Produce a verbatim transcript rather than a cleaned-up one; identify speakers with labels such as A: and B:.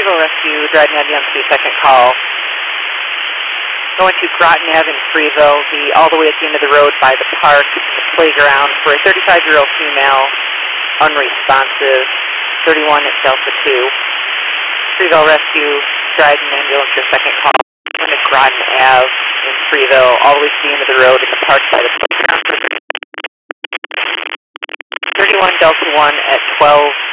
A: Freeville Rescue, Dryden Avenue, M C, second call. Going to Groton Avenue in Freeville, the, all the way at the end of the road by the park, the playground, for a thirty-five-year-old female, unresponsive, thirty-one at Delta two. Freeville Rescue, Dryden Ambulance, your second call. Going to Groton Avenue in Freeville, all the way to the end of the road in the park by the playground. thirty-one Delta one at twelve